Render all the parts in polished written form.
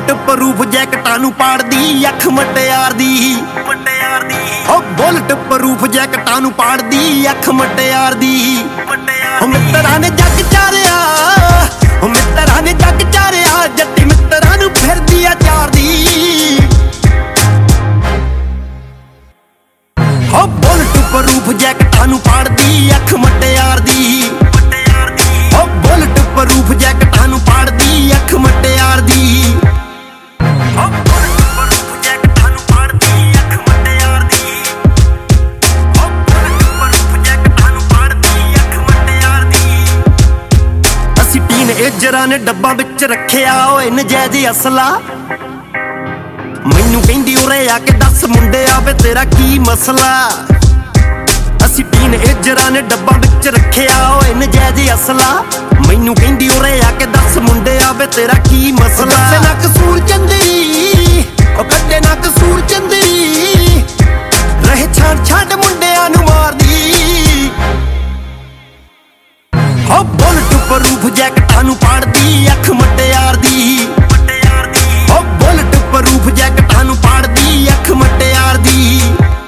bullet proof ਜੈਕਟਾਂ ਨੂੰ ਪਾੜਦੀ ਅੱਖ ਮਟਿਆਰ ਦੀ ਓ ਬੁਲਟ ਪ੍ਰੂਫ ਜੈਕਟਾਂ ਨੂੰ ਪਾੜਦੀ ਅੱਖ ਮਟਿਆਰ ਦੀ ਓ ਮਿੱਤਰਾਂ ਨੇ ਜੱਗ ਚਾਰਿਆ ਓ ਮਿੱਤਰਾਂ ਨੇ ਜੱਗ ਚਾਰਿਆ ਜੱਟੀ ਮਿੱਤਰਾਂ ਨੂੰ ਫਿਰਦੀ ਆ ਚਾਰਦੀ ਓ ਬੁਲਟ ਪ੍ਰੂਫ ਜੈਕਟਾਂ ਨੂੰ ਪਾੜਦੀ ਅੱਖ ਮਟਿਆਰ ਦੀ ਓ ਬੁਲਟ ਪ੍ਰੂਫ ਜੈਕਟਾਂ ਨੂੰ ਪਾੜਦੀ ਅੱਖ ਮਟਿਆਰ ਦੀ ਓ ਬੁਲਟ ਪ੍ਰੂਫ ਜੈਕਟਾਂ ਨੂੰ ਪਾੜਦੀ ਅੱਖ ਮਟਿਆਰ ਦੀ ਓ ਬੁਲਟ ਪ੍ਰੂਫ ਜੈਕਟਾਂ ਨੂੰ ਪਾੜਦੀ ਅੱਖ ਮਟਿਆਰ ਦੀ ਅਸੀਂ ਟੀਨਏਜਰਾਂ ਨੇ ਡੱਬਾਂ ਵਿੱਚ ਰੱਖਿਆ ਓਏ ਨਜਾਇਜ਼ ਅਸਲਾ ਮੈਨੂੰ ਕਹਿੰਦੀ ਉਰੇ ਆ ਕੇ ਦੱਸ ਮੁੰਡਿਆ ਵੇ ਤੇਰਾ ਕੀ ਮਸਲਾ ਅਸੀਂ ਟੀਨਏਜਰਾਂ ਨੇ ਡੱਬਾਂ ਵਿੱਚ ਰੱਖਿਆ ਓਏ ਨਜਾਇਜ਼ ਅਸਲਾ ਮੈਨੂੰ ਕਹਿੰਦੀ ਉਰੇ ਆ ਕੇ ਦੱਸ ਮੁੰਡਿਆ ਵੇ ਤੇਰਾ ਕੀ ਮਸਲਾ ਕੱਢੇ ਨਾ ਕਸੂਰ ਚੰਦਰੀ ਓ ਕੱਢੇ ਨਾ ਕਸੂਰ ਚੰਦਰੀ ਰਹੇ ਛੱਡ ਮੁੰਡਿਆਂ ਨੂੰ ਮਾਰਦੀ ਓ ਬੁਲਟ ਪ੍ਰੂਫ ਜੈਕਟਾਂ ਨੂੰ ਪਾੜਦੀ ਅੱਖ ਮਟਿਆਰ ਦੀ ਓ ਬੁਲਟ ਪ੍ਰੂਫ ਜੈਕਟਾਂ ਨੂੰ ਪਾੜਦੀ ਅੱਖ ਮਟਿਆਰ ਦੀ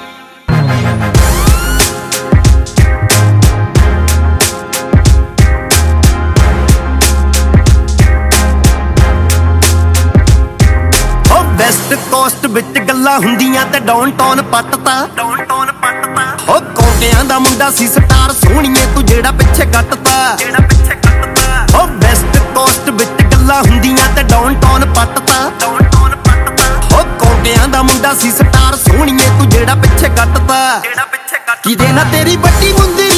ਓ ਵੈਸਟ ਕੋਸਟ ਵਿੱਚ ਗੱਲਾਂ ਹੁੰਦੀਆਂ ਤੇ ਡਾਊਨਟਾਊਨ ਪੱਟਤਾ ਓ ਕੋਟਿਆਂ ਦਾ ਮੁੰਡਾ ਸੀ ਸਟਾਰ ਸੋਹਣੀਏ ਤੂੰ ਜਿਹੜਾ ਪਿੱਛੇ ਕੱਟਤਾ ਓ ਵੈਸਟ ਕੋਸਟ ਵਿੱਚ ਗੱਲਾਂ ਹੁੰਦੀਆਂ ਤੇ ਡਾਊਨਟਾਊਨ ਪੱਟਤਾ ਓ ਕੋਟਿਆਂ ਦਾ ਮੁੰਡਾ ਸੀ ਸਟਾਰ ਸੋਹਣੀਏ ਤੂੰ ਜਿਹੜਾ ਪਿੱਛੇ ਕੱਟਤਾ ਕਿਦੇ ਨਾ ਤੇਰੀ ਵੱਡੀ ਮੁੰਦੀ